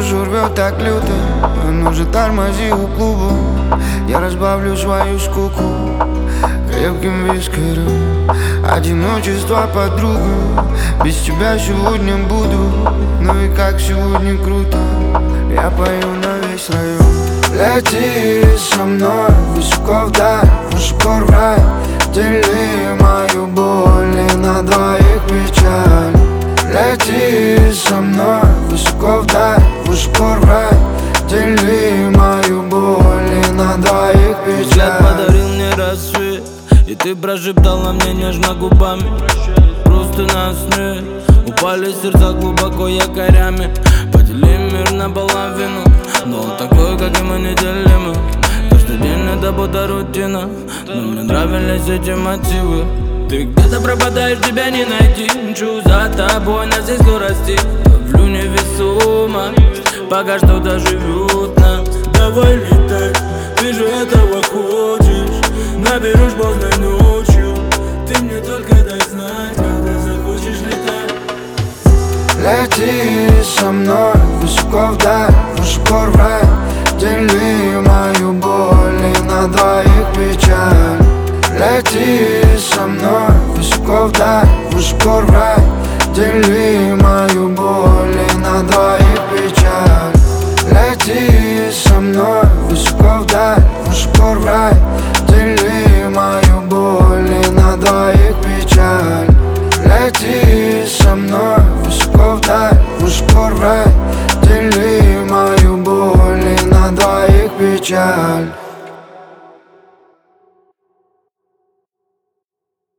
душу рвет так люто, ну же тормози у клуба. Я разбавлю свою скуку крепким вискарем. Одиночество, подруга, без тебя сегодня буду. Ну и как сегодня круто, я пою на весь район. Лети со мной высоко вдаль, высоко в рай. Дели мою боль и на двоих печаль. Лети со мной высоко вдаль, высоко в рай. Дели мою боль и на двоих печаль. Взгляд подарил мне рассвет, и ты прошептала мне нежно губами. Просто на сне упали сердца глубоко якорями. Поделим мир на половину, но он такой, как и мы, неделимы. Каждый день это будто рутина, но мне нравились эти мотивы. Ты где-то пропадаешь, тебя не найти. Мчу за тобой на всей скорости, ловлю невесомо, пока что-то живет нас. Давай летай, ты же этого хочешь. Наберешь поздно ночью, ты мне только дай знать, когда захочешь летать. Лети со мной высоко вдаль, высоко в рай. Дели мою боль и на двоих печаль. Лети со мной высоко вдаль, высоко в рай. Дели мою боль и на двоих